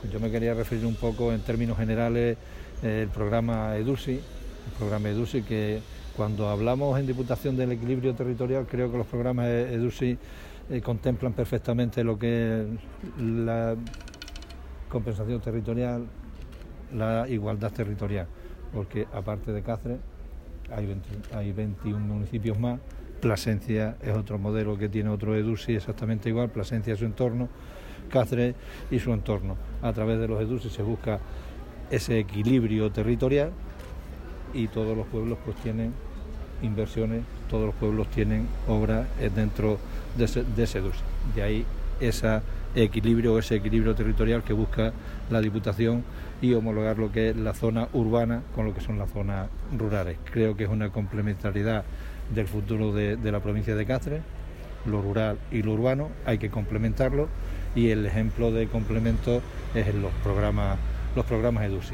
Yo me quería referir un poco en términos generales el programa EDUSI, que cuando hablamos en Diputación del equilibrio territorial, creo que los programas EDUSI contemplan perfectamente lo que es la compensación territorial, la igualdad territorial, porque aparte de Cáceres hay 21 municipios más. Plasencia es otro modelo que tiene otro EDUSI exactamente igual, Plasencia y su entorno, Cáceres y su entorno. A través de los EDUSI se busca ese equilibrio territorial y todos los pueblos pues tienen inversiones, todos los pueblos tienen obras dentro de ese EDUSI. De ahí ese equilibrio territorial que busca la Diputación y homologar lo que es la zona urbana con lo que son las zonas rurales. Creo que es una complementariedad del futuro de la provincia de Cáceres, lo rural y lo urbano, hay que complementarlo y el ejemplo de complemento es en los programas EDUSI.